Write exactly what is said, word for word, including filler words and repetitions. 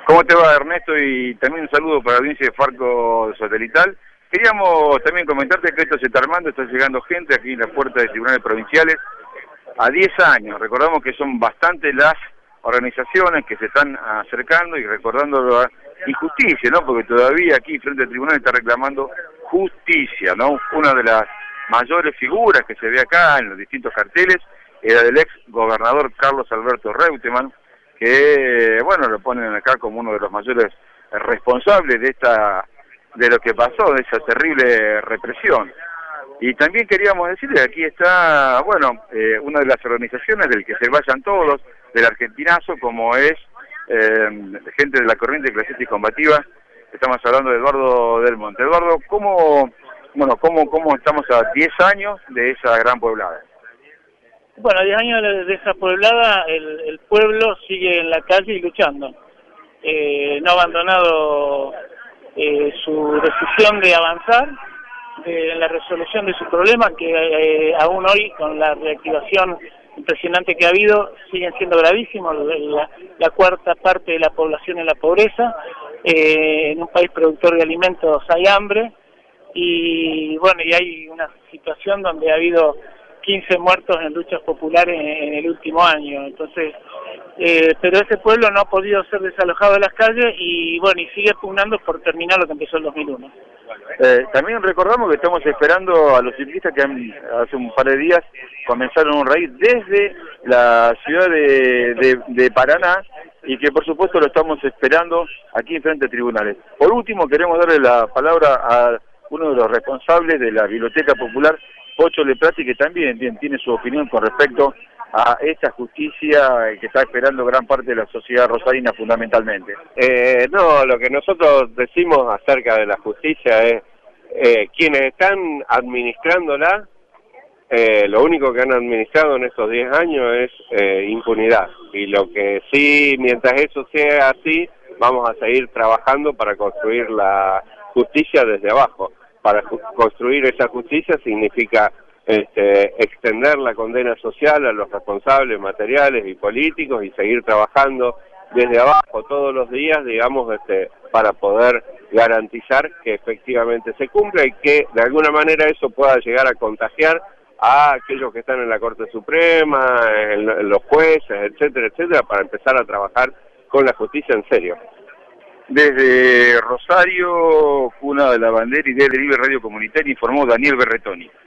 ¿Cómo te va, Ernesto? Y también un saludo para la audiencia de Farco Satelital. Queríamos también comentarte que esto se está armando, está llegando gente aquí en la puerta de tribunales provinciales a diez años. Recordamos que son bastantes las organizaciones que se están acercando y recordando la injusticia, ¿no? Porque todavía aquí frente al tribunal está reclamando justicia, ¿no? Una de las mayores figuras que se ve acá en los distintos carteles era del ex gobernador Carlos Alberto Reutemann, que, bueno, lo ponen acá como uno de los mayores responsables de esta, de lo que pasó, de esa terrible represión. Y también queríamos decirle que aquí está, bueno, eh, una de las organizaciones del que se vayan todos, del Argentinazo, como es eh, gente de la corriente clasista y combativa. Estamos hablando de Eduardo Del Monte. Eduardo, ¿cómo, bueno, cómo, cómo estamos a diez años de esa gran pueblada? Bueno, a diez años de esa pueblada, el, el pueblo sigue en la calle y luchando. Eh, no ha abandonado eh, su decisión de avanzar de, en la resolución de sus problemas, que eh, aún hoy, con la reactivación impresionante que ha habido, siguen siendo gravísimos. La, la cuarta parte de la población en la pobreza. Eh, en un país productor de alimentos hay hambre. Y bueno, y hay una situación donde ha habido quince muertos en luchas populares en el último año. Entonces, eh, pero ese pueblo no ha podido ser desalojado de las calles y bueno, y sigue pugnando por terminar lo que empezó en dos mil uno. Eh, también recordamos que estamos esperando a los ciclistas que han, hace un par de días comenzaron un raíz desde la ciudad de, de, de Paraná, y que por supuesto lo estamos esperando aquí en frente a tribunales. Por último, queremos darle la palabra a uno de los responsables de la Biblioteca Popular, Pocho Leprati, que también tiene su opinión con respecto a esta justicia que está esperando gran parte de la sociedad rosarina fundamentalmente. Eh, no, lo que nosotros decimos acerca de la justicia es eh, quienes están administrándola, eh, lo único que han administrado en estos diez años es eh, impunidad. Y lo que sí, mientras eso sea así, vamos a seguir trabajando para construir la justicia desde abajo. Para construir esa justicia significa este, extender la condena social a los responsables materiales y políticos y seguir trabajando desde abajo todos los días, digamos, este, para poder garantizar que efectivamente se cumpla y que de alguna manera eso pueda llegar a contagiar a aquellos que están en la Corte Suprema, en, en los jueces, etcétera, etcétera, para empezar a trabajar con la justicia en serio. Desde Rosario, cuna de la bandera y desde Libre Radio Comunitaria, informó Daniel Berretoni.